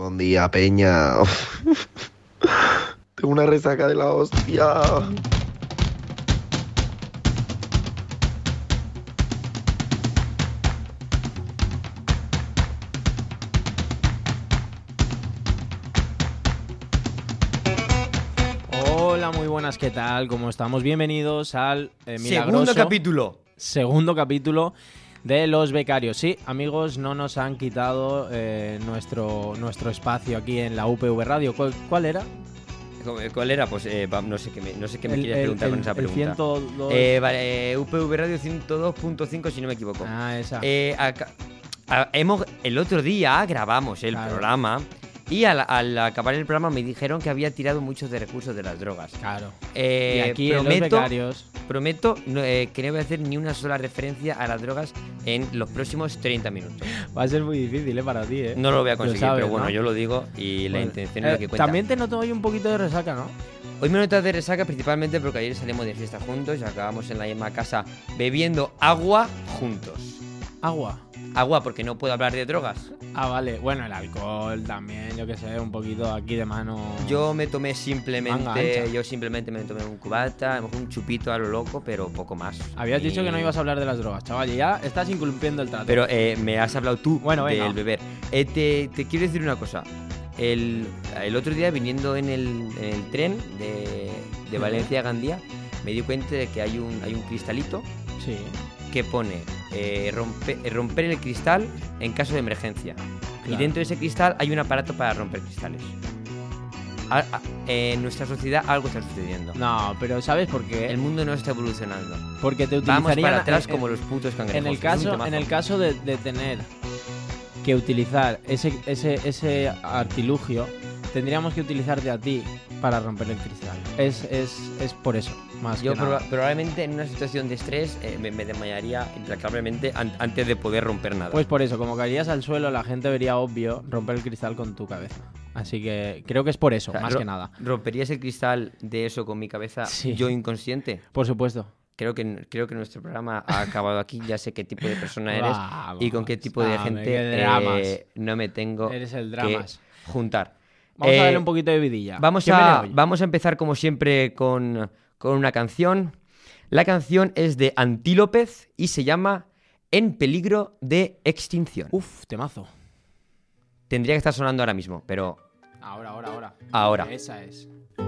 Buen día, Peña. Tengo una resaca de la hostia. Hola, muy buenas, ¿qué tal? ¿Cómo estamos? Bienvenidos al Segundo capítulo de Los Becarios. Sí, amigos, no nos han quitado nuestro espacio aquí en la UPV Radio. ¿Cuál era? ¿Cuál era? Pues no sé qué me quieres preguntar con esa pregunta. 102... Vale, UPV Radio 102.5 si no me equivoco. Ah, esa. El otro día grabamos el programa y al acabar el programa me dijeron que había tirado muchos de recursos de las drogas. Claro. Y aquí en Los Becarios... Prometo que no voy a hacer ni una sola referencia a las drogas en los próximos 30 minutos. Va a ser muy difícil, para ti, No lo voy a conseguir, sabes, pero bueno, ¿no? yo lo digo y la intención es lo que cuenta. También te noto hoy un poquito de resaca, ¿no? Hoy me notas de resaca principalmente porque ayer salimos de fiesta juntos y acabamos en la misma casa bebiendo agua juntos. Agua, porque no puedo hablar de drogas. Ah, vale. Bueno, el alcohol también, yo qué sé, un poquito aquí de mano. Yo simplemente me tomé un cubata, a lo mejor un chupito a lo loco, pero poco más. Habías dicho que no ibas a hablar de las drogas, chaval, y ya estás incumpliendo el trato. Pero me has hablado tú del beber. Te quiero decir una cosa. El otro día, viniendo en el tren de Valencia a Gandía, me di cuenta de que hay un cristalito que pone romper el cristal en caso de emergencia. Claro. Y dentro de ese cristal hay un aparato para romper cristales. En nuestra sociedad algo está sucediendo. No, pero ¿sabes por qué? El mundo no está evolucionando. Porque te utilizarían... Vamos para atrás como los putos cangrejos. En el caso de tener que utilizar ese artilugio, tendríamos que utilizarte a ti para romper el cristal. Es por eso, más yo que nada. Probablemente en una situación de estrés me desmayaría implacablemente antes de poder romper nada. Pues por eso, como caerías al suelo, la gente vería obvio romper el cristal con tu cabeza. Así que creo que es por eso, más que nada. ¿Romperías el cristal de eso con mi cabeza yo inconsciente? Por supuesto. Creo que nuestro programa ha acabado aquí. Ya sé qué tipo de persona eres y con qué tipo de gente no me tengo que juntar. Vamos a darle un poquito de vidilla. Vamos a empezar como siempre con una canción. La canción es de Antílopez y se llama En peligro de extinción. Uf, temazo. Tendría que estar sonando ahora mismo, pero... Ahora. Esa es.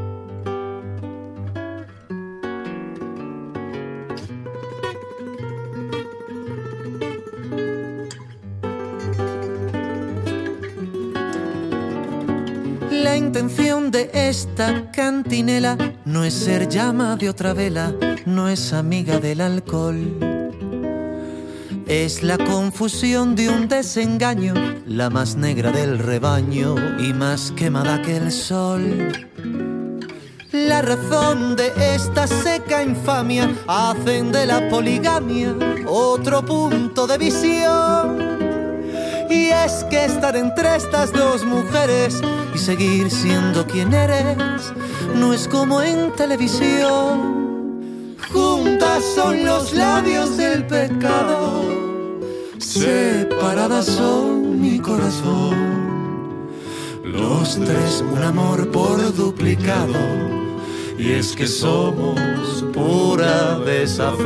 La intención de esta cantinela no es ser llama de otra vela, no es amiga del alcohol. Es la confusión de un desengaño, la más negra del rebaño y más quemada que el sol. La razón de esta seca infamia hacen de la poligamia otro punto de visión. Y es que estar entre estas dos mujeres y seguir siendo quien eres no es como en televisión. Juntas son los labios del pecado, separadas son mi corazón. Los tres un amor por duplicado, y es que somos pura desazón.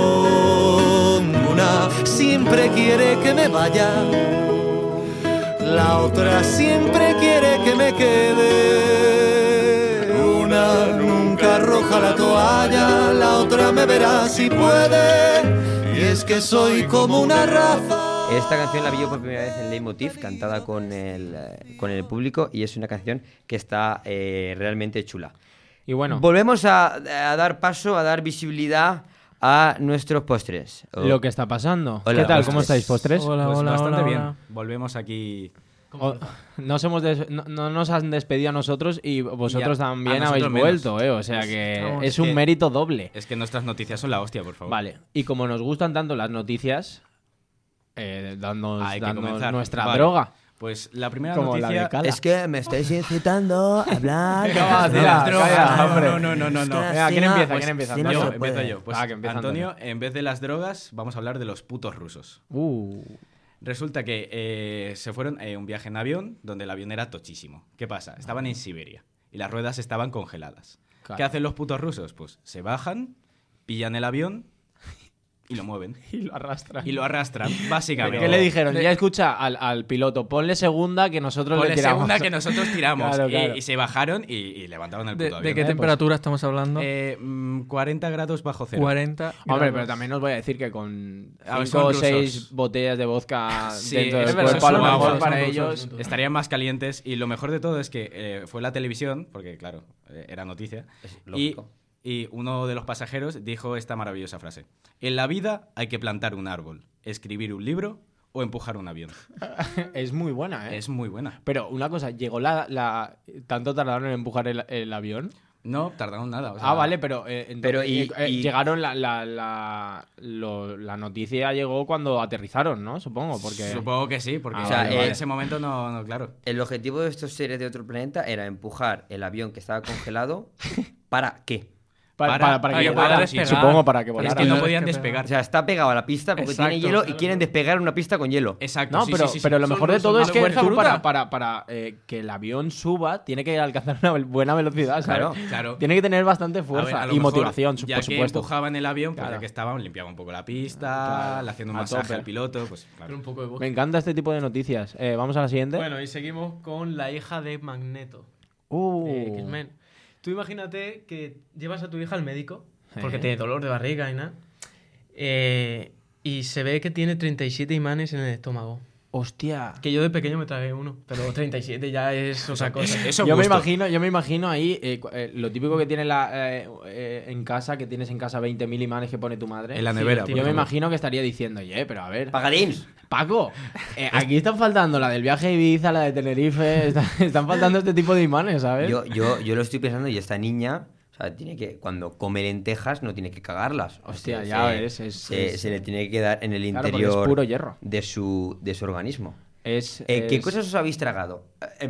Una siempre quiere que me vaya, la otra siempre quiere que me quede. Una nunca arroja la toalla, la otra me verá si puede. Y es que soy como una raza. Esta canción la vi yo por primera vez en Leitmotiv, cantada con el público, y es una canción que está realmente chula. Y bueno, volvemos a dar paso, a dar visibilidad a nuestros postres. Lo que está pasando. Hola, ¿qué tal? postres. ¿Cómo estáis, postres? Hola, bastante bien. Hola. Volvemos aquí. No nos han despedido a nosotros y vosotros también habéis vuelto, O sea que es un mérito doble. Es que nuestras noticias son la hostia, por favor. Vale, y como nos gustan tanto las noticias, dándonos nuestra droga. Pues la primera como noticia la de es que me estáis incitando a hablar de las drogas. No. Venga, ¿quién empieza? Empiezo yo. Pues que empieza Antonio, en vez de las drogas, vamos a hablar de los putos rusos. Resulta que se fueron un viaje en avión donde el avión era tochísimo. ¿Qué pasa? Estaban en Siberia y las ruedas estaban congeladas. Claro. ¿Qué hacen los putos rusos? Pues se bajan, pillan el avión y lo mueven. Y lo arrastran. Y lo arrastran, básicamente. ¿Qué le dijeron? Ya escucha al piloto, ponle segunda que nosotros le tiramos. Ponle segunda que nosotros tiramos. Claro. Y se bajaron y levantaron el puto avión. ¿De qué temperatura estamos hablando? 40 grados bajo cero. 40 Hombre, grados. pero también os voy a decir que con A ver, 5 o son 6 rusos. botellas de vodka Sí, dentro es del verdad, cuerpo, a lo son mejor rusos, para son ellos... rusos. Estarían más calientes y lo mejor de todo es que fue la televisión, porque claro, era noticia, y uno de los pasajeros dijo esta maravillosa frase: en la vida hay que plantar un árbol, escribir un libro o empujar un avión. Es muy buena, ¿eh? Es muy buena. Pero una cosa, ¿llegó tanto tardaron en empujar el avión? No tardaron nada. O sea, Vale, pero, llegaron la noticia llegó cuando aterrizaron, ¿no? Supongo, porque... Supongo que sí, porque vale. en ese momento no, claro. El objetivo de estos seres de otro planeta era empujar el avión que estaba congelado. ¿Para qué? Para que que volara, pueda despegar. supongo, para que Pero es volara. que no Claro, podían es que despegar. O sea, está pegado a la pista porque Exacto, tiene hielo y claro. quieren despegar una pista con hielo. Exacto, No, sí, pero, sí, sí, pero sí. lo mejor Son de todo rusos, es que fuerza tú bruta. para que el avión suba, tiene que alcanzar una buena velocidad, ¿sabes? Claro. Tiene que tener bastante A fuerza ver, a lo y mejor, motivación, ya por que supuesto. empujaban el avión, pues Claro. ya que estaban, limpiaban un poco la pista, Claro. le hacían un A masaje tope. al piloto, pues claro. Pero un poco de voz. Me encanta este tipo de noticias. Vamos a la siguiente. Bueno, y seguimos con la hija de Magneto. X-Men. Tú imagínate que llevas a tu hija al médico porque tiene dolor de barriga y nada. Y se ve que tiene 37 imanes en el estómago. Hostia. Que yo de pequeño me tragué uno, pero 37 ya es otra cosa. Eso Yo me gusto. imagino ahí lo típico que tiene en casa, que tienes en casa 20.000 imanes que pone tu madre. En la nevera. Sí, por Yo me ejemplo. imagino que estaría diciendo, oye, pero a ver, ¡Pagadins! Paco, aquí están faltando la del viaje a Ibiza, la de Tenerife, están faltando este tipo de imanes, ¿sabes? Yo lo estoy pensando y esta niña, o sea, tiene que, cuando come lentejas no tiene que cagarlas. Hostia, Porque ya ves, se le tiene que quedar en el Claro, porque interior es puro hierro. de su organismo. Es ¿Qué cosas os habéis tragado? A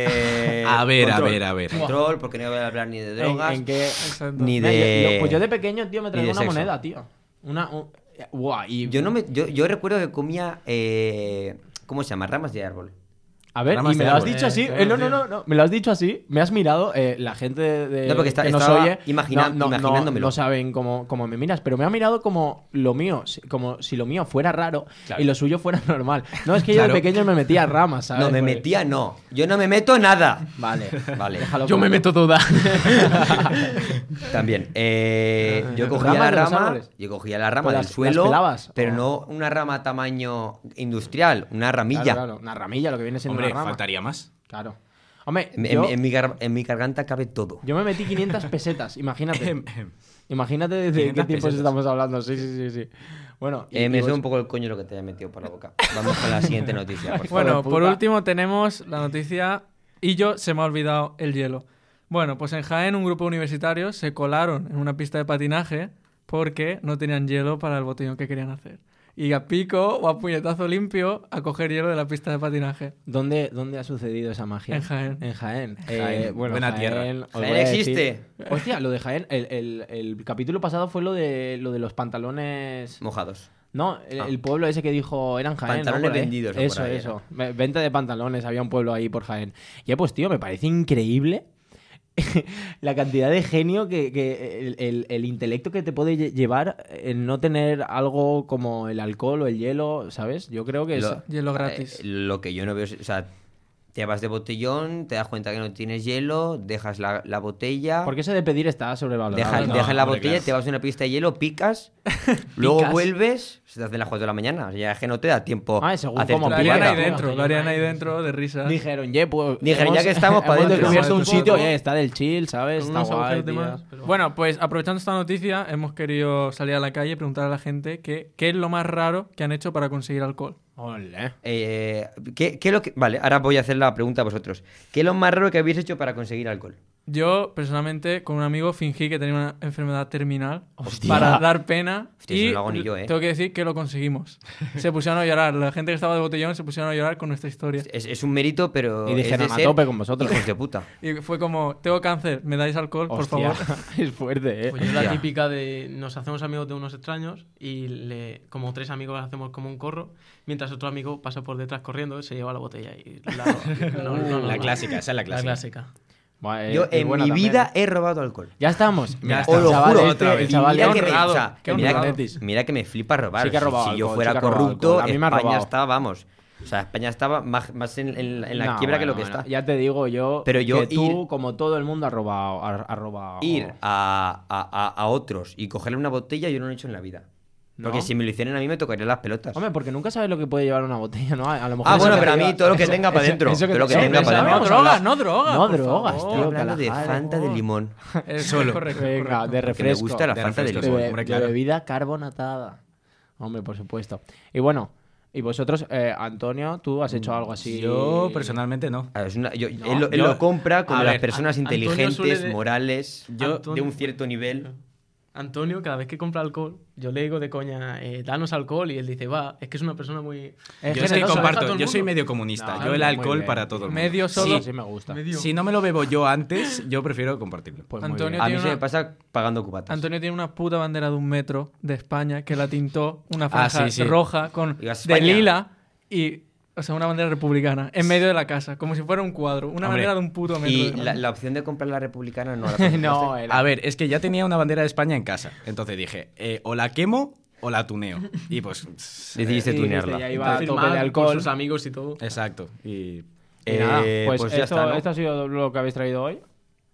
ver. Control, porque no voy a hablar ni de drogas, ¿En qué? Exacto. ni Mira, de... pues yo de pequeño, tío, me ni traía de una sexo. moneda, tío. Buah, y... Yo recuerdo que comía... ¿cómo se llama? Ramas de árbol. A ver, Ramas y me de lo has árbol. dicho así. Claro, No, me lo has dicho así. Me has mirado. La gente No, porque que nos estaba oye imaginándomelo. no saben cómo me miras, pero me ha mirado como lo mío, como si lo mío fuera raro y lo suyo fuera normal. No, es que yo de Claro. pequeño me metía ramas, ¿sabes? No, me Pues- metía, no. Yo no me meto nada. Vale, Vale. déjalo Yo me como- meto toda. También. Yo ¿Ramas de los árboles? cogía la rama Pues del las suelo, pelabas, pero ¿o? no una rama tamaño industrial, una ramilla. Claro, una ramilla, lo que viene siendo Hombre, una rama. faltaría más. Claro. Hombre, En mi garganta cabe todo. yo me metí 500 pesetas, imagínate. Imagínate de 500 qué tiempos pesetas. estamos hablando. Sí. Bueno, Me y suena vos- un poco el coño lo que te haya metido por la boca. Vamos con la siguiente noticia, por favor. Bueno, de por puta. último tenemos la noticia y se me ha olvidado el hielo. Bueno, pues en Jaén un grupo universitario se colaron en una pista de patinaje porque no tenían hielo para el botellón que querían hacer. Y a pico o a puñetazo limpio a coger hielo de la pista de patinaje. ¿Dónde ha sucedido esa magia? En Jaén. En Jaén. Jaén, Bueno, buena Jaén, tierra. os Jaén voy a decir- existe. Hostia, lo de Jaén, el capítulo pasado fue lo de los pantalones. Mojados. No, el pueblo ese que dijo eran Jaén. Pantalones ¿no? Por ahí. vendidos o por Eso, ahí, eso. Venta de pantalones, había un pueblo ahí por Jaén. Y pues, tío, me parece increíble la cantidad de genio que el intelecto que te puede llevar en no tener algo como el alcohol o el hielo, ¿sabes? Yo creo que es... Hielo gratis. Lo que yo no veo es... O sea, te vas de botellón, te das cuenta que no tienes hielo, dejas la botella... Porque eso de pedir está sobrevalorado. Dejas la hombre, botella, claro. te vas a una pista de hielo, picas, luego vuelves, se te hacen las 4 de la mañana. Ya es que no te da tiempo Ah, según a hacer cómo tu Lo harían picada. ahí dentro, lo harían ahí dentro de risas. Dijeron, pues... Dijeron, ya que estamos, pa' hemos dentro. descubierto un Vamos a sitio, poco. está del chill, ¿sabes? Con Está unos guay, agujeros de tío. más, pero- Bueno, pues aprovechando esta noticia, hemos querido salir a la calle y preguntar a la gente qué es lo más raro que han hecho para conseguir alcohol. Ole. ¿Qué es lo que... Vale, ahora voy a hacer la pregunta a vosotros. ¿Qué es lo más raro que habéis hecho para conseguir alcohol? Yo, personalmente, con un amigo fingí que tenía una enfermedad terminal Hostia. para dar pena. Hostia, y eso no lo hago ni yo, tengo que decir que lo conseguimos. Se pusieron a llorar. La gente que estaba de botellón se pusieron a llorar con nuestra historia. Es un mérito, pero Y dijeron, es de a ser tope con vosotros. hijos de puta. Y fue como, tengo cáncer, ¿me dais alcohol, por Hostia, favor? es fuerte, ¿eh? Pues yo la Hostia. típica de nos hacemos amigos de unos extraños y como 3 amigos hacemos como un corro, mientras otro amigo pasa por detrás corriendo y se lleva la botella. Y La clásica, esa es la La clásica. clásica. Bueno, Yo es en buena mi también. vida he robado alcohol. Ya estamos. Ya Os lo chaval juro, este, otra el vez. chaval Mira este- que me, honrado, o sea, qué mira, honrado. mira que me flipa robar. Sí que ha robado si yo alcohol, fuera sí que ha robado corrupto, alcohol. A mí me ha España robado. estaba, vamos. O sea, España estaba más en la No, quiebra que lo bueno, que bueno, está. Ya te digo yo, Pero yo que tú, ir- como todo el mundo, ha robado. Ir a otros y cogerle una botella, yo no lo he hecho en la vida. ¿No? Porque si me lo hicieran a mí, me tocarían las pelotas. Hombre, porque nunca sabes lo que puede llevar una botella, ¿no? A lo mejor Ah, eso bueno, que pero a te mí lleva- todo lo que eso- tenga para eso- dentro. eso Todo lo que te- tenga eso- para No dentro. vamos a drogas, hablar- no drogas. No por drogas, favor. tío. Hablando de Calajare, Fanta de limón. Es Solo. correcto, Venga, correcto. de Que me refresco. gusta la De Fanta de refresco, limón. sí. Hombre, claro. De bebida carbonatada. Hombre, por supuesto. Y bueno, y vosotros, Antonio, ¿tú has hecho algo así? Yo personalmente no. Ah, él No, él lo compra como a las ver, personas Antonio inteligentes, suele de- morales, Yo- de un cierto nivel. Antonio, cada vez que compra alcohol, yo le digo de coña, danos alcohol, y él dice, va, es que es una persona muy... Yo es que generoso, deja a todo comparto, el yo soy mundo. medio comunista. No, Yo el muy alcohol bien. para todo el mundo. Medio solo. Sí, me gusta. Medio. Si no me lo bebo yo antes, yo prefiero compartirlo. Pues muy Antonio bien. A mí tiene se me una- pasa pagando cubatas. Antonio tiene una puta bandera de 1 metro de España que la tintó una franja sí, sí. roja con Diga, de España. lila y... O sea, una bandera republicana en medio de la casa, como si fuera un cuadro. Una Hombre, bandera de un puto metro. Y de la opción de comprar la republicana no la compraste. No, A ver, es que ya tenía una bandera de España en casa. Entonces dije, o la quemo o la tuneo. Y pues... Decidiste Sí, tunearla. ya iba a tope Firmada de por alcohol. sus amigos y todo. Exacto. Y... Y nada, pues, ya esto, está, ¿no? esto ha sido lo que habéis traído hoy.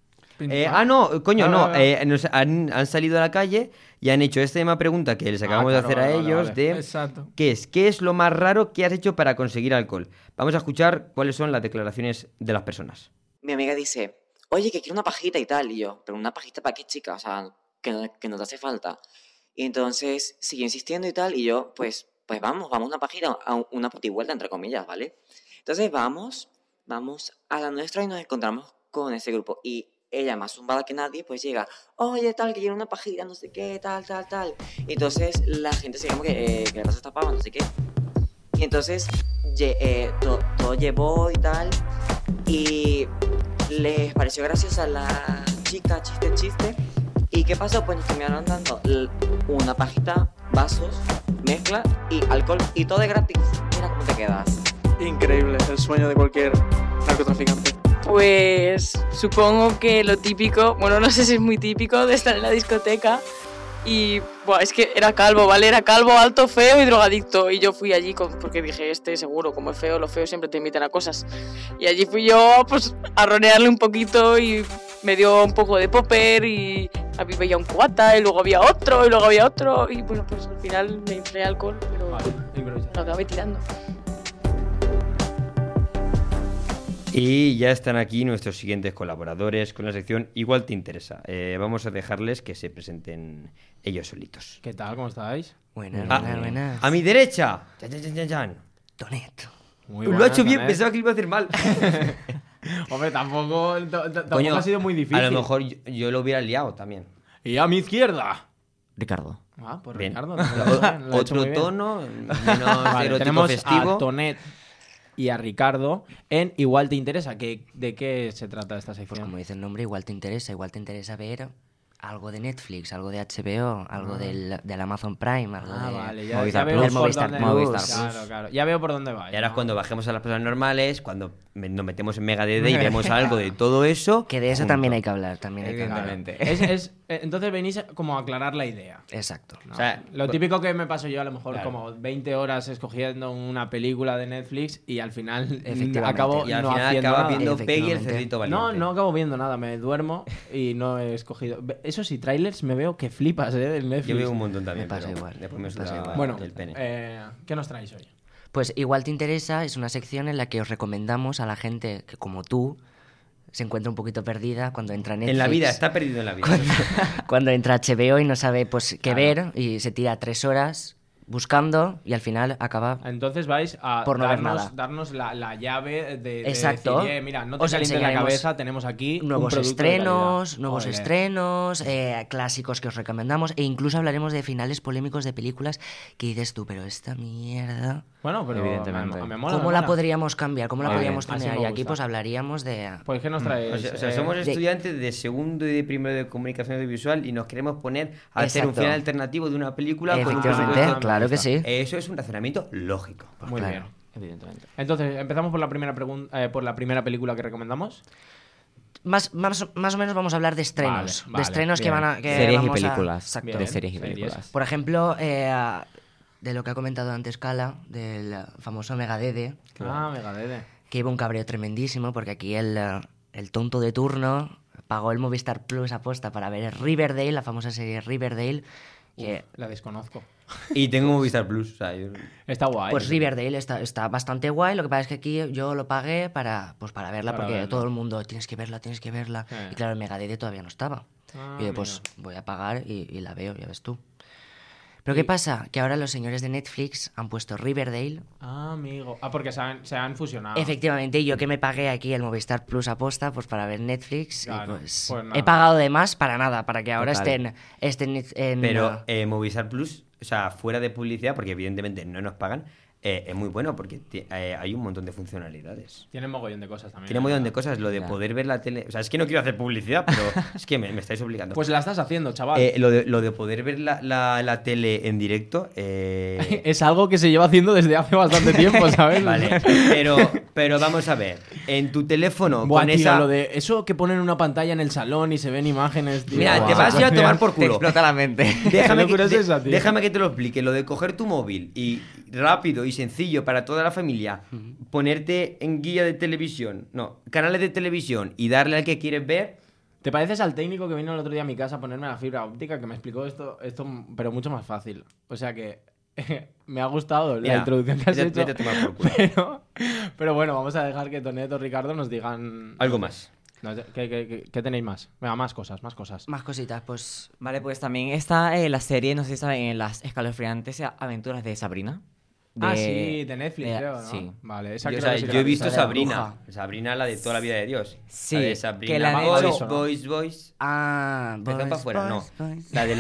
No, coño, Ah, no. vale. Han salido a la calle y han hecho esta misma pregunta que les acabamos claro, de hacer a vale, ellos vale. de Exacto. ¿qué es lo más raro que has hecho para conseguir alcohol? Vamos a escuchar cuáles son las declaraciones de las personas. Mi amiga dice, oye, que quiero una pajita y tal. Y yo, ¿pero una pajita para qué, chica? O sea, que no te hace falta. Y entonces siguió insistiendo y tal. Y yo, pues vamos a una pajita, a una putivuelta, entre comillas, ¿vale? Entonces vamos a la nuestra y nos encontramos con ese grupo. Y ella, más zumbada que nadie, pues llega, oye, tal, que quiero una pajita, no sé qué, tal. Y entonces la gente se llama que le pasa esta pava, no sé qué. Y entonces todo llevó y tal. Y les pareció graciosa la chica, chiste. ¿Y qué pasó? Pues nos terminaron dando una pajita, vasos, mezcla y alcohol. Y todo de gratis. Mira cómo te quedas. Increíble, el sueño de cualquier narcotraficante. Pues supongo que lo típico, bueno, no sé si es muy típico, de estar en la discoteca y buah, es que era calvo, ¿vale? Era calvo, alto, feo y drogadicto. Y yo fui allí porque dije, seguro, como es feo, los feos siempre te invitan a cosas. Y allí fui yo, pues, a ronearle un poquito y me dio un poco de popper y a mí veía un cubata y luego había otro y luego había otro. Y bueno, pues al final me inflé alcohol, pero lo acabé tirando. Y ya están aquí nuestros siguientes colaboradores con la sección Igual te interesa. Vamos a dejarles que se presenten ellos solitos. ¿Qué tal? ¿Cómo estáis? Buenas, A mi derecha, Chan. Tonet. Muy Lo ha buenas, hecho bien, Tonet. pensaba que lo iba a hacer mal. Hombre, tampoco Coño, ha sido muy difícil. A lo mejor yo lo hubiera liado también. Y a mi izquierda. Ricardo. Ah, pues Bien. Ricardo. Lo ha hecho muy Otro bien. tono, menos Vale, erótico tenemos festivo. a Tonet y a Ricardo en Igual te interesa. ¿De qué se trata esta sección? Pues como dice el nombre, igual te interesa ver algo de Netflix, algo de HBO, algo del Amazon Prime, algo de Vale, ya Movistar veo Plus. por Movistar dónde- Plus. Claro. Ya veo por dónde va. Y ahora es cuando bajemos a las personas normales, cuando nos metemos en Megadeth y vemos algo de todo eso. Que de eso junto. también hay que hablar, también hay que hablar. Evidentemente. Entonces venís como a aclarar la idea. Exacto. No, O sea, lo típico que me paso yo a lo mejor Claro. como 20 horas escogiendo una película de Netflix y al final Efectivamente. acabo Y al no final haciendo acaba nada. viendo Peggy el Efectivamente. cerdito valiente. No acabo viendo nada, me duermo y no he escogido. Eso sí, trailers me veo que flipas, del Netflix. Yo veo un montón también. Me pasa pero igual, Después me me pasa suda igual. Bueno, el pene. ¿qué nos traéis hoy? Pues Igual te interesa es una sección en la que os recomendamos a la gente que, como tú, se encuentra un poquito perdida cuando entra a Netflix. En la vida, está perdido en la vida. Cuando entra a HBO y no sabe pues qué ver y se tira 3 horas buscando y al final acaba. Entonces vais a por no ver nada. darnos la llave de Exacto. decir, mira, no te calientes la cabeza, tenemos aquí nuevos un estrenos, clásicos que os recomendamos e incluso hablaremos de finales polémicos de películas que dices tú, pero esta mierda. Bueno, pero evidentemente. me mola, ¿Cómo la podríamos cambiar? ¿Cómo la podríamos tener? Y aquí gusta. pues hablaríamos de... Pues ¿qué nos traes? O sea, somos estudiantes de segundo y de primero de comunicación audiovisual y nos queremos poner a hacer un final alternativo de una película. Efectivamente, claro que sí. Eso es un razonamiento lógico. Pues muy bien. Evidentemente. Entonces, empezamos por la primera por la primera película que recomendamos. Más o menos vamos a hablar de estrenos. Vale, de estrenos bien. que van a... Que series y vamos películas. Exacto. Bien. De series y películas. Por ejemplo, de lo que ha comentado antes Cala, del famoso Megadede. Megadede. Que iba un cabreo tremendísimo porque aquí el tonto de turno pagó el Movistar Plus aposta para ver Riverdale, la famosa serie Riverdale. Que... la desconozco. Y tengo Movistar Plus. O sea, Está guay. Pues Riverdale está bastante guay. Lo que pasa es que aquí yo lo pagué para verla, porque todo el mundo tienes que verla. Y claro, el Megadede todavía no estaba. Y yo pues voy a pagar y la veo, ya ves tú. Pero ¿qué pasa? Que ahora los señores de Netflix han puesto Riverdale. Amigo. Porque se han fusionado. Efectivamente, y yo que me pagué aquí el Movistar Plus aposta pues para ver Netflix. Claro, Y pues pues he pagado de más para nada, para que ahora estén en... Pero Movistar Plus, o sea, fuera de publicidad, porque evidentemente no nos pagan, es muy bueno porque hay un montón de funcionalidades. Tiene mogollón de cosas también. Tiene un montón de cosas, lo de poder ver la tele... O sea, es que no quiero hacer publicidad, pero es que me estáis obligando. Pues la estás haciendo, chaval. Lo de poder ver la tele en directo... Es algo que se lleva haciendo desde hace bastante tiempo, ¿sabes? Vale, pero vamos a ver. En tu teléfono Buah, con tío, esa... lo de eso que ponen una pantalla en el salón y se ven imágenes, tío. Mira, te vas ya a tomar por Te culo. explota la mente. Déjame que te lo explique. Lo de coger tu móvil y rápido y sencillo para toda la familia, ponerte en guía de televisión, canales de televisión y darle al que quieres ver. ¿Te pareces al técnico que vino el otro día a mi casa a ponerme la fibra óptica, que me explicó esto pero mucho más fácil? O sea que me ha gustado la introducción que has hecho. Vete a tomar por culo. Pero bueno, vamos a dejar que Tonet o Ricardo nos digan... Algo más. ¿Qué tenéis más? Venga, más cosas. Más cositas, pues... Vale, pues también está la serie, no sé si saben, en las escalofriantes aventuras de Sabrina. Sí, de Netflix, creo, ¿no? Sí. Vale, Yo he visto Sabrina. Sabrina, la de toda la vida de Dios. Sí, la de Sabrina, que la han hecho... Boys. Boys, para afuera, boys, boys. La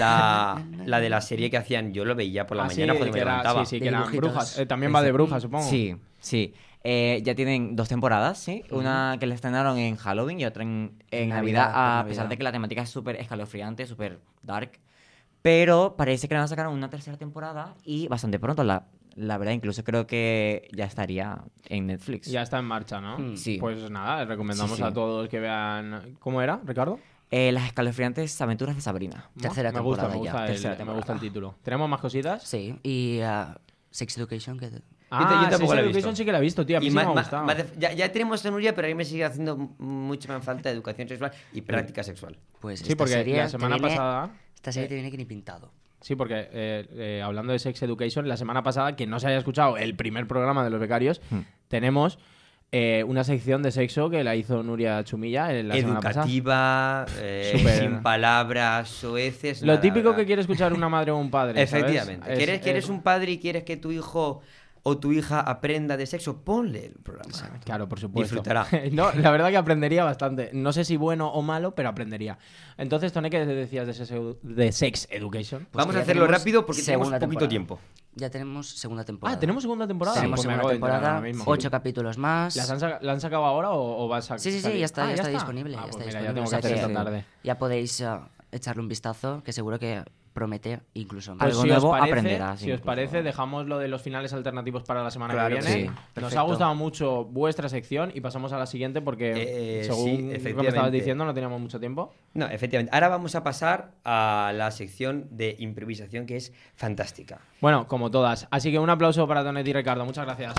de la serie que hacían, yo lo veía por la mañana cuando me levantaba. Sí, que eran dibujitos. brujas. También va de brujas, supongo. Sí. Ya tienen 2 temporadas, ¿sí? Una que la estrenaron en Halloween y otra en Navidad, a pesar de que la temática es súper escalofriante, súper dark. Pero parece que la van a sacar una 3ª temporada y bastante pronto. La verdad, incluso creo que ya estaría en Netflix. Ya está en marcha, ¿no? Sí. Pues nada, recomendamos Sí. a todos que vean... ¿Cómo era, Ricardo? Las escalofriantes aventuras de Sabrina. Tercera temporada ya. Me gusta el título. ¿Tenemos más cositas? Sí, y Sex Education, que... yo tampoco Sex la he Education visto. sí que la he visto, tío. A mí sí me ha gustado. Ya tenemos a Nuria, pero a mí me sigue haciendo mucho más falta educación sexual y práctica sexual. Pues Sí, porque la semana pasada... Esta serie te viene que ni pintado. Sí, porque hablando de Sex Education, la semana pasada, quien no se haya escuchado el primer programa de los becarios, tenemos una sección de sexo que la hizo Nuria Chumilla la semana pasada. Educativa, sin palabras soeces. Lo nada, típico nada. que quiere escuchar una madre o un padre, ¿sabes? Efectivamente. ¿Quieres un padre y quieres que tu hijo o tu hija aprenda de sexo? Ponle el programa. Claro, por supuesto. Disfrutará. No, la verdad que aprendería bastante. No sé si bueno o malo, pero aprendería. Entonces, Tone, ¿qué decías de Sex Education? Pues Vamos a hacerlo rápido porque tenemos poquito tiempo. Ya tenemos segunda temporada. ¿tenemos segunda temporada? Tenemos Pues me segunda acabo de enterar temporada, ahora mismo. 8 capítulos más. ¿La han sacado ahora o vas a Sí, ya está, ya está disponible. Ah, ya pues está mira, ya disponible. tengo O que sea hacer que esta tarde. Ya podéis echarle un vistazo, que seguro que promete incluso más. Pues Algo si nuevo os parece, aprenderás. Si os parece, dejamos lo de los finales alternativos para la semana Claro que que viene. sí. Nos Perfecto. ha gustado mucho vuestra sección y pasamos a la siguiente porque, según sí, lo que me efectivamente. estabas diciendo, no teníamos mucho tiempo. No, efectivamente. Ahora vamos a pasar a la sección de improvisación que es fantástica. Bueno, como todas. Así que un aplauso para Tonet y Ricardo. Muchas gracias.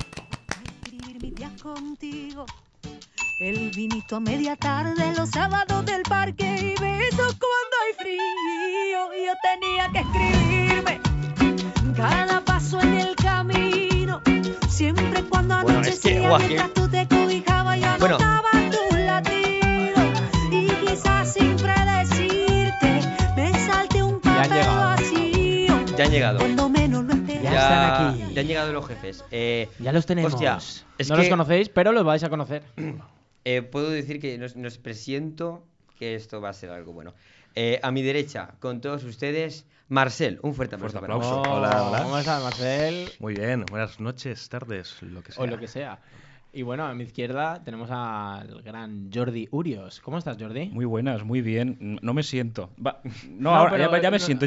Escribir mi día contigo, el vinito a media tarde, los sábados del parque y besos cuando hay frío. Yo tenía que escribirme cada paso en el camino, siempre cuando anochecía, mientras tú te cobijabas yo anotaba tus latidos y quizás sin predecirte me salte un papel vacío. Ya han llegado. Cuando menos lo esperaba. están aquí. Ya han llegado los jefes. Ya los tenemos. Hostia, no los conocéis, pero los vais a conocer. Puedo decir que nos presiento que esto va a ser algo bueno. A mi derecha, con todos ustedes, Marcel. Un fuerte aplauso. Hola. ¿Cómo estás, Marcel? Muy bien. Buenas noches, tardes, lo que sea. O lo que sea. Y bueno, a mi izquierda tenemos al gran Jordi Urios. ¿Cómo estás, Jordi? Muy buenas, muy bien. No me siento. Ahora ya me siento.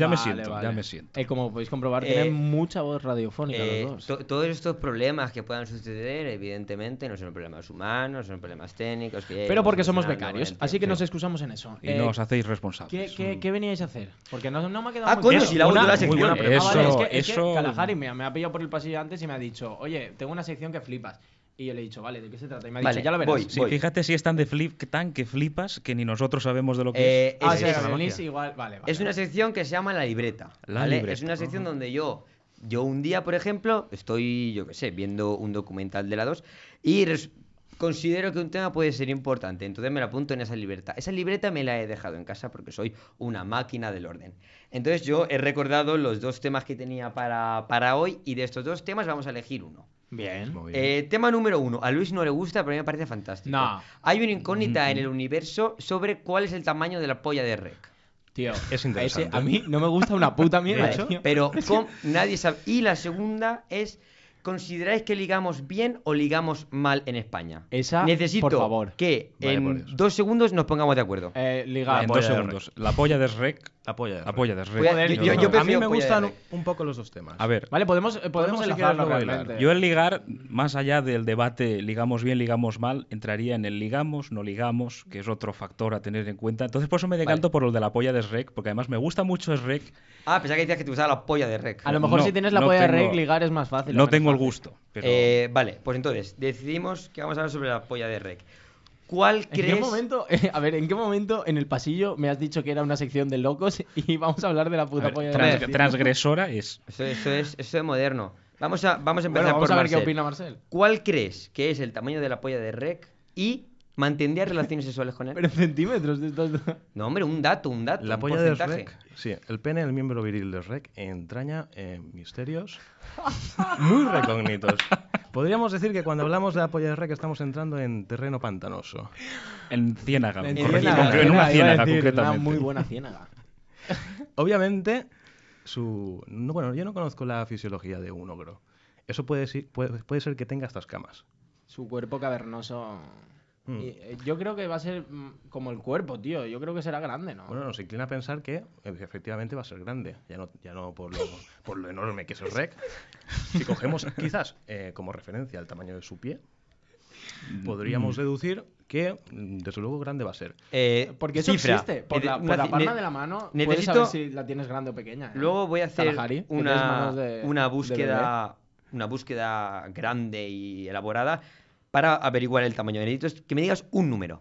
Como podéis comprobar, tienen mucha voz radiofónica los dos. Todos estos problemas que puedan suceder, evidentemente, no son problemas humanos, son problemas técnicos. Pero porque somos becarios, así que nos excusamos en eso. Y no os hacéis responsables. ¿Qué veníais a hacer? Porque no me ha quedado muy coño, claro. si la otra sección. Es que Kalahari me ha pillado por el pasillo antes y me ha dicho, oye, tengo una sección que flipas. Y yo le he dicho, vale, ¿de qué se trata? Y me ha dicho, ya lo verás. Sí, fíjate si es tan que flipas que ni nosotros sabemos de lo que es. Igual, vale. Es una sección que se llama La Libreta. Es una sección donde yo un día, por ejemplo, estoy, yo qué sé, viendo un documental de la 2 y considero que un tema puede ser importante. Entonces me lo apunto en esa libreta. Esa libreta me la he dejado en casa porque soy una máquina del orden. Entonces yo he recordado los 2 temas que tenía para hoy y de estos 2 temas vamos a elegir uno. Bien. Tema número 1. A Luis no le gusta, pero a mí me parece fantástico. No. Hay una incógnita en el universo sobre cuál es el tamaño de la polla de Rec. Tío, es interesante. A mí no me gusta una puta mierda, tío. Pero nadie sabe. Y la segunda es: ¿consideráis que ligamos bien o ligamos mal en España? Necesito por favor. Que en 2 segundos nos pongamos de acuerdo. Ligar. En 2 segundos. La polla de Shrek. La polla de Shrek. A mí me gustan un poco los 2 temas. A ver. Vale, podemos enlazarlo realmente. Yo el ligar, más allá del debate ligamos bien, ligamos mal, entraría en el ligamos, no ligamos, que es otro factor a tener en cuenta. Entonces por eso me decanto por lo de la polla de Shrek, porque además me gusta mucho Shrek. Pensaba que decías que te gustaba la polla de Rec. A lo mejor si tienes la polla de Rec, ligar es más fácil. No tengo el gusto. Pero... vale, pues entonces, decidimos que vamos a hablar sobre la polla de Rec. ¿Cuál crees? ¿En qué momento en el pasillo me has dicho que era una sección de locos y vamos a hablar de la puta polla de Rec? Transgresora es. Eso es moderno. Vamos a empezar vamos por a ver Marcel. qué opina Marcel. ¿Cuál crees que es el tamaño de la polla de Rec y mantendrías relaciones sexuales con él? Pero en centímetros de estos. No, hombre, un dato. La polla de Rec, sí, el pene, el miembro viril de Rec, entraña misterios muy recógnitos. Podríamos decir que cuando hablamos de la polla de Rec estamos entrando en terreno pantanoso. En ciénaga. En una ciénaga, concretamente. Una muy buena ciénaga. Obviamente, yo no conozco la fisiología de un ogro. Eso puede ser que tenga estas camas. Su cuerpo cavernoso... Yo creo que va a ser como el cuerpo, tío. Yo creo que será grande, ¿no? Bueno, nos inclina a pensar que efectivamente va a ser grande. Ya no por lo enorme que es el Rec. Si cogemos quizás como referencia el tamaño de su pie, podríamos deducir que desde luego grande va a ser. Porque eso existe. Por la palma de la mano puedes saber si la tienes grande o pequeña. Luego voy a hacer una búsqueda grande y elaborada para averiguar el tamaño. Necesito que me digas un número.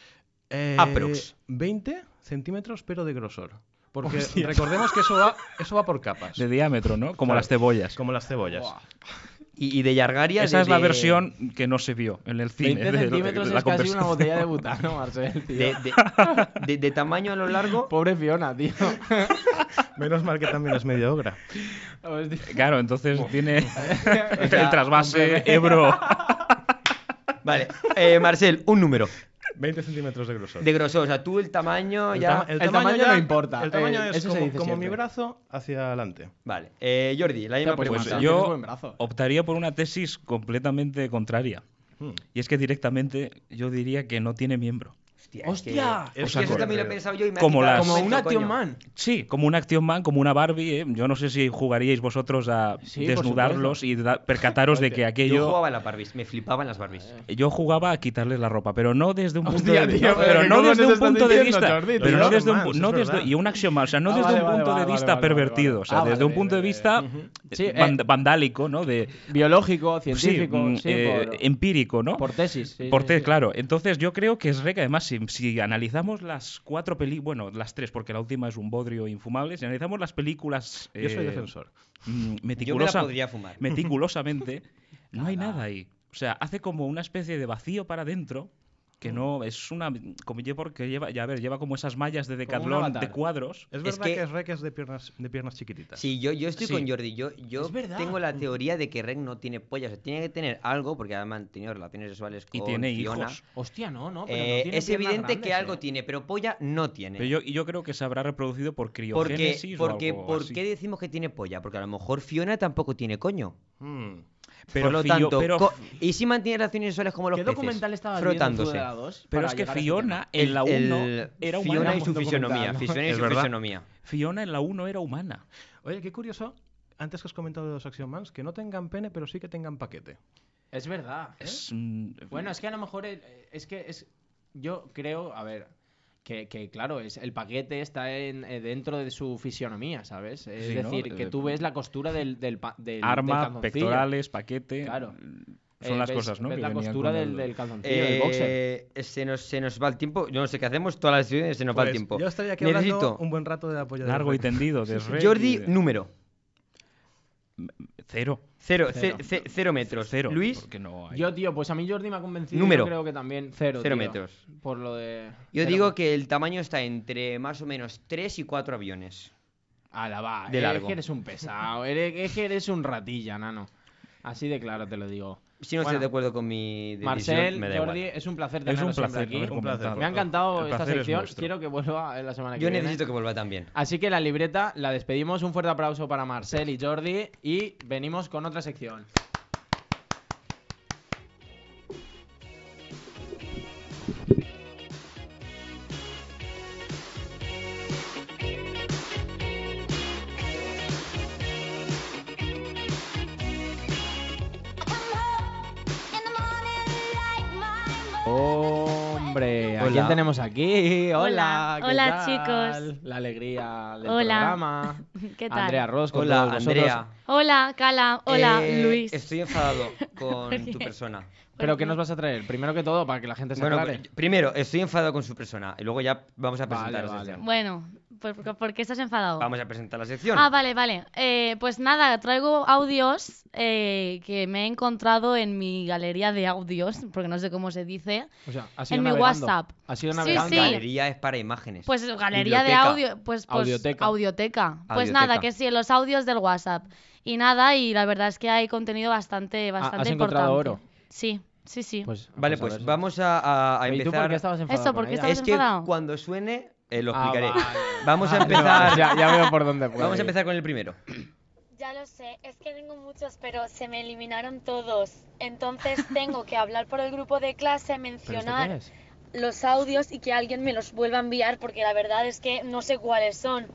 Aprox. 20 centímetros, pero de grosor. Porque recordemos que eso va por capas. De diámetro, ¿no? Como las cebollas. Como las cebollas. Wow. Y de Yargaria... Esa es la versión que no se vio en el cine. 20 centímetros es casi una botella de butano, Marcel, tío. De tamaño a lo largo... Pobre Fiona, tío. Menos mal que también es medio ogra. Claro, entonces tiene el trasvase Ebro... Vale, Marcel, un número. 20 centímetros de grosor. De grosor, o sea, tú el tamaño ya... El tamaño no importa. El tamaño es como mi brazo hacia adelante. Vale. Jordi, la misma pregunta. Yo optaría por una tesis completamente contraria. Y es que directamente yo diría que no tiene miembro. ¡Hostia! Es que eso también lo he pensado yo y me como un Action Man. Sí, como un Action Man, como una Barbie. Yo no sé si jugaríais vosotros a desnudarlos y percataros de que aquello... Yo jugaba a las Barbies, me flipaban las Barbies. Yo jugaba a quitarles la ropa, pero no desde un punto de vista... Y un Action Man, o sea, no desde un punto de vista pervertido, o sea, desde un punto de vista vandálico, ¿no? Biológico, científico, empírico, ¿no? Por tesis. Por tesis, claro. Entonces yo creo que es Shrek, además, si analizamos las 4 películas, bueno, las 3, porque la última es un bodrio infumable, si analizamos las películas... yo soy defensor. Yo me la podría fumar. Meticulosamente, no hay nada ahí. O sea, hace como una especie de vacío para adentro Que no, es una... Como porque lleva como esas mallas de Decathlon de cuadros. Es verdad que Rek es de piernas chiquititas. Sí, yo estoy con Jordi. Yo tengo la teoría de que Rek no tiene polla. O sea, tiene que tener algo, porque además han tenido relaciones sexuales con y tiene Fiona. Hijos. Hostia, no, pero no tiene es evidente grandes, que algo tiene, pero polla no tiene. Pero yo creo que se habrá reproducido por criogénesis o algo ¿Por así. qué decimos que tiene polla? Porque a lo mejor Fiona tampoco tiene coño. Pero por lo tanto, ¿y si mantiene relaciones sexuales como los ¿Qué peces? documental estabas frotándose. viendo tú de la 2? Pero es que Fiona en la 1 era humana. Fiona y su fisonomía. Fiona en la 1 era humana. Oye, qué curioso, antes que has comentado de los Action Mans, que no tengan pene, pero sí que tengan paquete. Es verdad. Bueno, es que a lo mejor yo creo, a ver, que claro, el paquete está dentro de su fisionomía, ¿sabes? Es decir, que tú ves la costura del arma, pectorales, paquete. Claro. Son las cosas, ¿no? Ves que la costura del calzoncillo, del boxer. Se nos va el tiempo. Yo no sé qué hacemos, todas las sesiones se nos va el tiempo. Yo estaría aquí hablando un buen rato de apoyo. Largo y tendido. Jordi, número. 0 metros. Luis. No hay... Yo, tío, pues a mí Jordi me ha convencido. Número. Yo creo que también 0 metros. Por lo de... Yo digo que el tamaño está entre más o menos 3 y 4 aviones. Va. De largo. Es que eres un pesado. Es que eres un ratilla, nano. Así de claro te lo digo. Si no estoy de acuerdo con mi decisión, Marcel, me da Jordi, igual. es un placer teneros siempre aquí. Un placer. Me ha encantado esta sección. Quiero que vuelva la semana que viene. Yo necesito que vuelva también. Así que la libreta la despedimos. Un fuerte aplauso para Marcel y Jordi. Y venimos con otra sección. Hombre, ¿a quién tenemos aquí? Hola, ¿qué Hola, tal? chicos. La alegría del Hola. programa. ¿Qué tal? Andrea Ross, con Hola, todos vosotros. Andrea. Hola, Cala. Hola, Luis. Estoy enfadado con tu persona. ¿Pero qué nos vas a traer? Primero que todo, para que la gente se aclare. Primero, estoy enfadado con su persona. Y luego ya vamos a presentar la sección. Bueno, ¿por qué estás enfadado? Vamos a presentar la sección. Vale. Pues nada, traigo audios que me he encontrado en mi galería de audios, porque no sé cómo se dice. O sea, ¿has ido en mi navegando? WhatsApp. ¿Has ido navegando? Sí. Galería es para imágenes. Pues galería de audio. Pues audioteca. Pues nada, que sí, los audios del WhatsApp. Y nada, y la verdad es que hay contenido bastante ¿Has importante. encontrado oro? Sí. Pues vamos a ¿Y tú empezar. por qué estabas enfadado? Eso, ¿por qué estabas enfadado? Es que cuando suene lo explicaré. Vale. Vamos a empezar. Ya veo por dónde puede. Vamos a empezar con el primero. Ya lo sé, es que tengo muchos, pero se me eliminaron todos. Entonces tengo que hablar por el grupo de clase, mencionar los audios y que alguien me los vuelva a enviar, porque la verdad es que no sé cuáles son.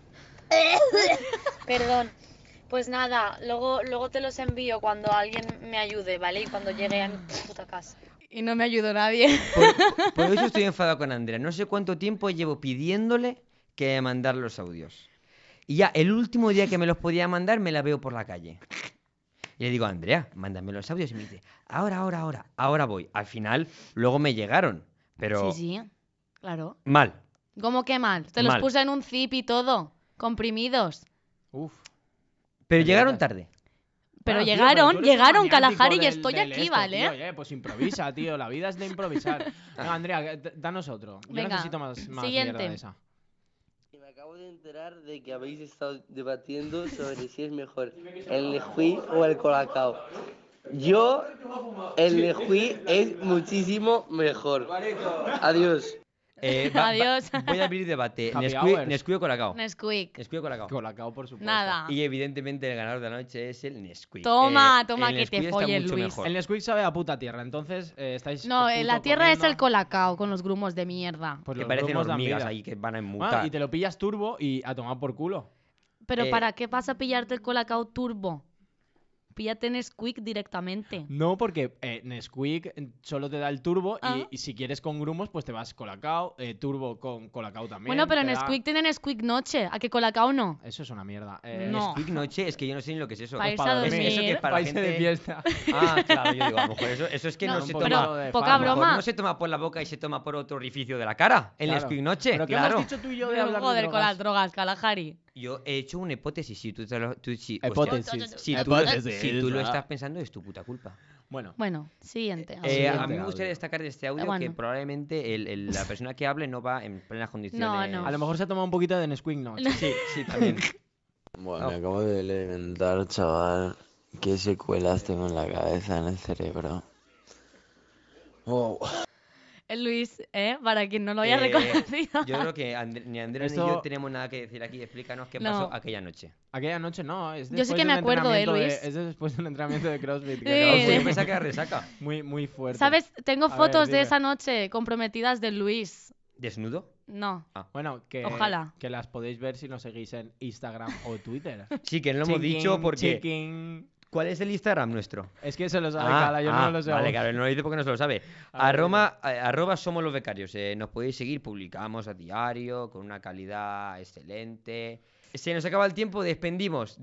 Perdón. Pues nada, luego te los envío cuando alguien me ayude, ¿vale? Y cuando llegue a mi puta casa. Y no me ayudó nadie. Por eso estoy enfadado con Andrea. No sé cuánto tiempo llevo pidiéndole que mandar los audios. Y ya, el último día que me los podía mandar, me la veo por la calle. Y le digo, Andrea, mándame los audios. Y me dice, ahora voy. Al final, luego me llegaron, pero... Sí, claro. Mal. ¿Cómo que mal? Te los puse en un zip y todo, comprimidos. Pero llegaron tarde. Pero Tío, llegaron, tú eres Kalahari, y maniático estoy aquí, ¿vale? Tío, pues improvisa, tío. La vida es de improvisar. Venga, Andrea, danos otro. Yo Venga, necesito más siguiente. mierda de esa. Me acabo de enterar de que habéis estado debatiendo sobre si es mejor el Nesquik o el Colacao. Yo, el Nesquik es muchísimo mejor. Adiós. Adiós. Voy a abrir debate. Nesquik o Colacao. Nesquik. Nesquik o Colacao. Colacao, por supuesto. Nada. Y evidentemente el ganador de la noche es el Nesquik. Toma, que Nesquik te está folle mucho Luis. mejor. El Nesquik sabe a puta tierra, entonces estáis... No, la tierra comiendo. es el Colacao con los grumos de mierda. Pues Que los parecen grumos dan hormigas vida. ahí que van a enmutar. Y te lo pillas turbo y a tomar por culo. Pero ¿para qué vas a pillarte el Colacao turbo? Píllate Nesquik directamente. No, porque Nesquik solo te da el turbo y si quieres con grumos, pues te vas Colacao, turbo con Colacao también. Bueno, pero te da- Nesquik tiene Nesquik noche, ¿a que Colacao no? Eso es una mierda. No. Nesquik noche, es que yo no sé ni lo que es eso. Para Es irse a dormir. Eso que es para Para irse gente... de fiesta. Ah, claro, yo digo, a lo mejor eso es que no, No, se pero toma... poca a lo mejor broma. no se toma por la boca y se toma por otro orificio de la cara. El Claro. Nesquik noche, ¿Pero qué claro. hemos dicho tú y yo de Pero, hablar de joder, con drogas? las drogas, Kalahari. Yo he hecho una hipótesis. Si tú, si Hipótesis. tú lo estás pensando, es tu puta culpa. Bueno, siguiente. A mí me gustaría destacar de este audio que probablemente la persona que hable no va en plenas condiciones. No. A lo mejor se ha tomado un poquito de Nesquik, ¿no? Sí, también. Bueno, me acabo de elementar, chaval, qué secuelas tengo en la cabeza, en el cerebro. Wow. Luis, para quien no lo haya reconocido. Yo creo que ni Andrea ni yo tenemos nada que decir aquí. Explícanos qué pasó aquella noche. Aquella noche no, es yo sí que me acuerdo, Luis. Es después del entrenamiento de CrossFit. Yo pensaba que era resaca. Muy fuerte. ¿Sabes? Tengo fotos de esa noche comprometidas de Luis. ¿Desnudo? No. Bueno, ojalá. Que las podéis ver si nos seguís en Instagram o Twitter. Sí, que no lo hemos dicho porque... ¿Cuál es el Instagram nuestro? Es que se lo sabe cada, yo no lo sé. Vale, claro, él no lo dice porque no se lo sabe. Arroba somos los becarios. Nos podéis seguir, publicamos a diario, con una calidad excelente. Se nos acaba el tiempo, despedimos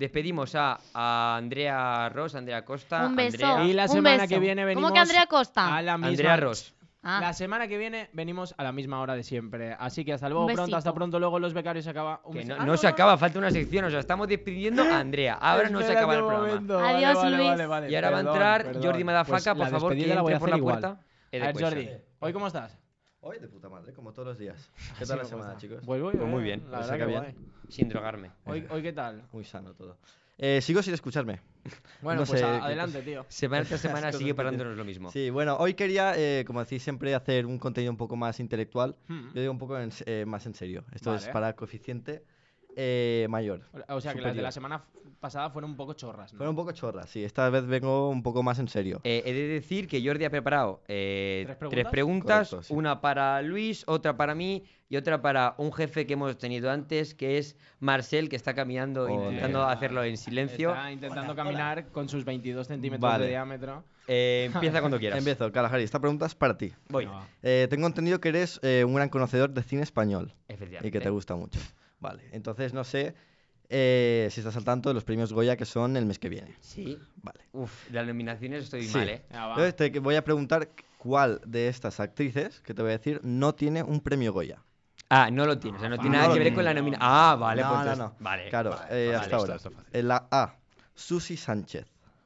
a Andrea Ross, Andrea Costa. Un beso. Andrea. Y la semana que viene venimos ¿Cómo que Andrea Costa? A la misma... Andrea Ross. La semana que viene venimos a la misma hora de siempre. Así que hasta luego, pronto, hasta pronto. Luego los becarios se acaba. No se acaba, falta una sección. O sea, estamos despidiendo a Andrea. Ahora no se acaba el programa. Adiós, Luis. Vale, y ahora va a entrar Jordi Madafaka, por favor, que entre por la puerta. A ver, Jordi, ¿hoy cómo estás? Hoy de puta madre, como todos los días. ¿Qué tal la semana, chicos? Pues muy bien. La verdad que bien. Sin drogarme. ¿Hoy qué tal? Muy sano todo. Sigo sin escucharme. Bueno, pues adelante, tío. Semana tras semana sigue pasándonos lo mismo. Sí, bueno, hoy quería, como decís siempre, hacer un contenido un poco más intelectual. Yo digo un poco más en serio. Esto es para coeficiente mayor. O sea, que las de la semana pasada fueron un poco chorras, ¿no? Fueron un poco chorras, sí. Esta vez vengo un poco más en serio. He de decir que Jordi ha preparado tres preguntas. Correcto, sí. Una para Luis, otra para mí y otra para un jefe que hemos tenido antes, que es Marcel, que está caminando, intentando hacerlo en silencio. Está intentando caminar con sus 22 centímetros de diámetro. Empieza cuando quieras. Empiezo, Kalahari. Esta pregunta es para ti. Voy. Tengo entendido que eres un gran conocedor de cine español. Efectivamente. Y que te gusta mucho. Vale, entonces no sé si estás al tanto de los premios Goya que son el mes que viene. Sí. Vale. Uf, las nominaciones estoy mal, ¿eh? Entonces te voy a preguntar cuál de estas actrices que te voy a decir no tiene un premio Goya. Ah, no lo tiene, o sea, no tiene nada que ver con la nominación. Ah, vale, pues entonces... No. Vale. Claro, hasta ahora. La A, Susi Sánchez.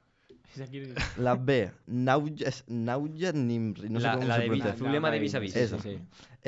La B, Nauja Nimri. No sé cómo se pronuncia. Zulema de Vis a Vis. Eso. Sí.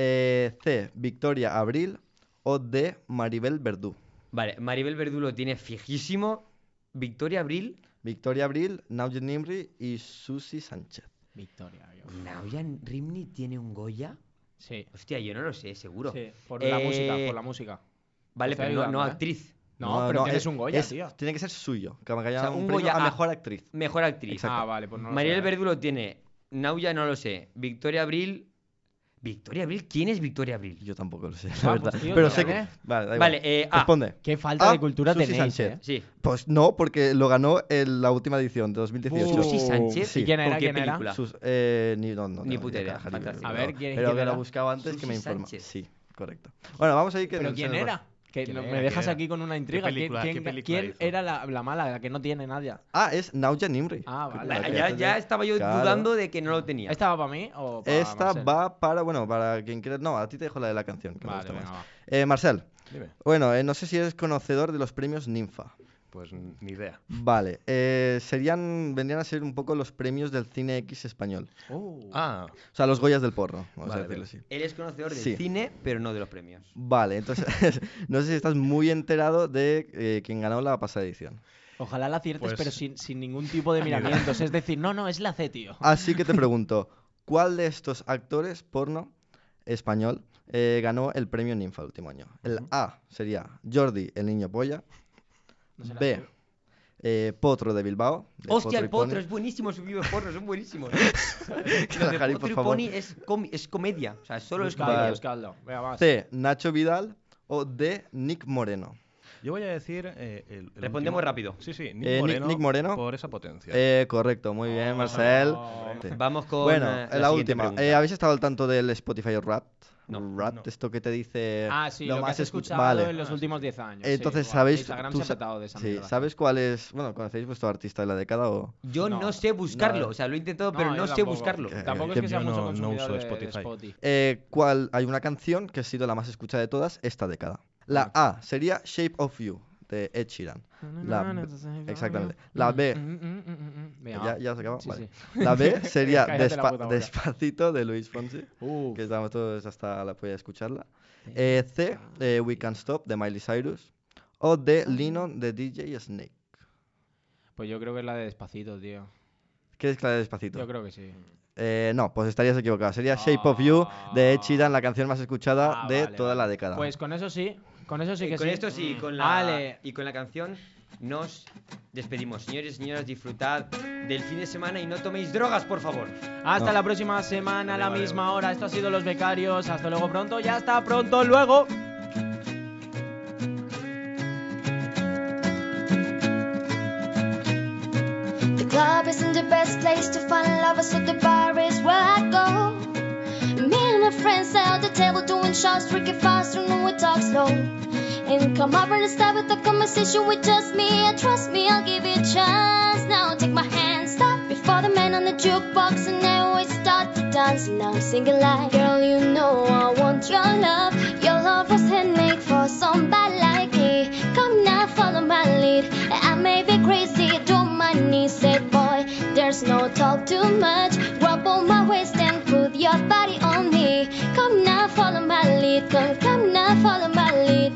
C, Victoria Abril. O D, Maribel Verdú. Vale, Maribel Verdú lo tiene fijísimo. Victoria Abril, Nauja Nimri y Susi Sánchez. Victoria. ¿Nauja Nimri tiene un Goya? Sí. Hostia, yo no lo sé, seguro. Sí, por la música. Vale, pero no actriz. No, pero tienes un Goya, tío. Tiene que ser suyo. Que me o sea, un Goya a mejor actriz. Mejor actriz. Exacto. Ah, vale, pues no lo Maribel sé. Verdú lo tiene. Nauja no lo sé. Victoria Abril... ¿Victoria Abril? ¿Quién es Victoria Abril? Yo tampoco lo sé, la verdad. Pues, tío, pero sé que... Vale, Responde. Qué falta de cultura Susi tenéis, Sánchez. Sí. Pues no, porque lo ganó en la última edición de 2018. ¿Susi Sánchez? Sí. ¿Y quién era? ¿Por qué ¿Quién era? película? Ni puta idea. A ver, pero ¿quién que era? lo buscaba antes Susi que me informa. Sánchez. Sí, correcto. Bueno, vamos a ir que... ¿Pero quién era? Que me dejas aquí con una intriga. ¿Quién era la mala, la que no tiene nadie? Ah, es Nauja Nimri. Ah, vale. Ya estaba yo dudando de que no lo tenía. ¿Esta va para mí o para Esta Marcel? va para quien quiera... No, a ti te dejo la de la canción, que me Vale, gusta venga, más. Marcel. Dime. Bueno, no sé si eres conocedor de los premios Ninfa. Pues ni idea. Vale, vendrían a ser un poco los premios del cine X español. O sea, los Goyas del porno, vamos a decirlo así. Él es conocedor del cine, pero no de los premios. Vale, entonces no sé si estás muy enterado de quién ganó la pasada edición. Ojalá la aciertes, Pues- pero sin ningún tipo de miramientos. Es decir, no, es la C, tío. Así que te pregunto, ¿cuál de estos actores porno español ganó el premio Ninfa el último año? El A sería Jordi, el niño polla. B, Potro de Bilbao. de Hostia, el y Pony. Potro, es buenísimo, su vídeo de porno, son buenísimos. Kalahari, Potro por y favor. Pony es comedia, o sea, solo es Buscadlo, comedia. buscadlo. Venga, más. C, Nacho Vidal. O D, Nick Moreno. Yo voy a decir... Respondemos rápido. Sí, Nick Moreno. Por esa potencia. Correcto, muy bien, Marcel. Sí. Vamos con Bueno, la la siguiente última. pregunta. ¿Habéis estado al tanto del Spotify Wrapped? No. Wrapped, esto que te dice... Ah, sí, lo que has escuchado Vale. en los últimos 10 años. Entonces, sí, ¿sabéis? Instagram tú se ha petado de esa sí, mierda. ¿sabes cuál es? Bueno, ¿conocéis vuestro artista de la década o...? Yo no sé buscarlo, No. o sea, lo he intentado, pero no yo sé tampoco. buscarlo. Tampoco es que sea mucho consumidor de Spotify. Hay una canción que ha sido la más escuchada de todas esta década. La A sería Shape of You, de Ed Sheeran. Exactamente. La B. ¿Ya se acabó? Sí, vale. sí. La B sería Cállate la puta boca. Despacito de Luis Fonsi, que estamos todos hasta la polla de escucharla. C. We Can't Stop de Miley Cyrus. O D. Lean de DJ Snake. Pues yo creo que es la de Despacito, tío. ¿Quieres que la de Despacito? Yo creo que sí. No, pues estarías equivocado. Sería Shape of You de Ed Sheeran, la canción más escuchada de toda la década. Pues con eso sí. Con eso sí que con sí. esto sí, y con la canción nos despedimos. Señores y señoras, disfrutad del fin de semana y no toméis drogas, por favor. Hasta la próxima semana a la misma hora. Esto ha sido Los Becarios. Hasta luego pronto. Ya hasta pronto luego. The club isn't the best place to find lovers, so the bar is where I go. Me and my friends sat at the table doing shots, drinking fast, don't know we talk slow. And come over and start with the conversation with just me. And trust me, I'll give you a chance. Now take my hand, stop before the man on the jukebox, and then we start to dance. And now I'm singing like, girl, you know I want your love. Your love was handmade for somebody like me. Come now, follow my lead. I may be crazy, don't mind me. Said boy, there's no talk too much. Grab on my waist and put your body on me. Come now, follow my lead. Come now, follow my lead.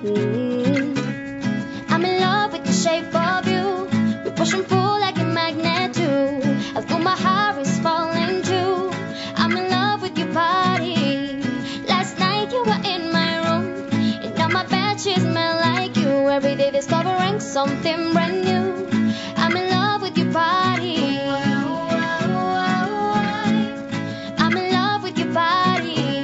I'm in love with the shape of you. We push and pull like a magnet do. Although my heart is falling too. I'm in love with your body. Last night you were in my room, and now my bed sheets smell like you. Every day discovering something brand new. I'm in love with your body. I'm in love with your body.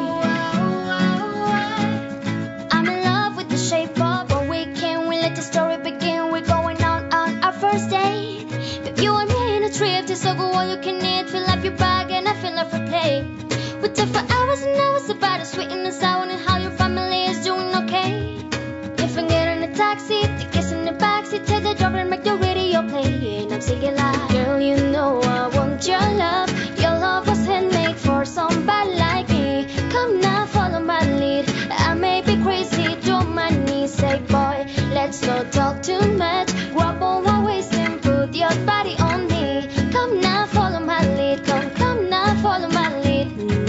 I'm in love with the shape of our weekend. We let the story begin. We're going out on our first date. But you and me in a trip to so go all you can eat. Fill up your bag and I fill up for play. We talk for hours and hours about the sweet and the sour and how your family is doing okay. If I get in a taxi, the kiss in the backseat, tell the driver and make the radio play. And I'm singing like, girl, you know I want your love. Your love was handmade for somebody like me. Come now, follow my lead. I may be crazy, don't mind me. Say, boy, let's not talk too much. Grab on my waist and put your body on me. Come now, follow my lead. Come now, follow my lead.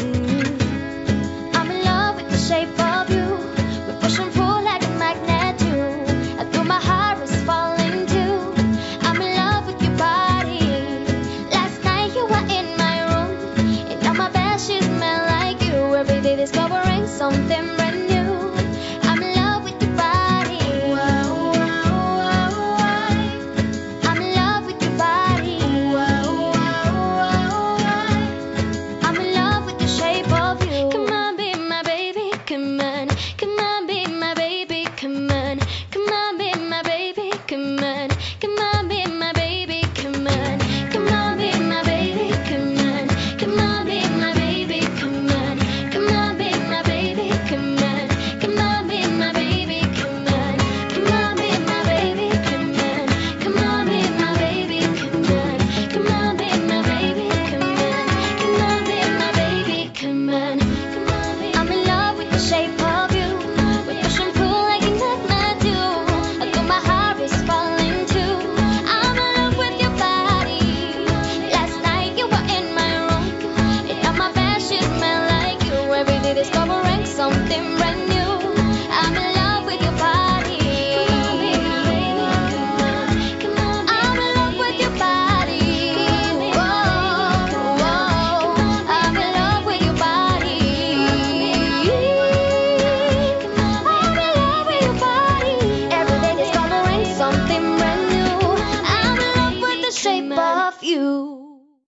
I'm in love with the shape of you. We push and pull like a magnet do. Although my heart is falling too. I'm in love with your body. Last night you were in my room, and now my bed sheets smell like you. Every day discovering something brand new. I'm in love with your body. I'm in love with your body. I'm in love with the shape of you. Come on, be my baby, come on. Come on, be my baby, come on. Come on, be my baby, come on. Come on, be my baby, come on. Come on, be my baby, come on. Come on, be my baby, come on. Come on, be my baby, come on. Come on, be my baby, come on. Come on, be my baby, come on. Come on, be my baby, come on. Come on, be my baby, come on. Come on, be my baby, come on. I'm in love with the shape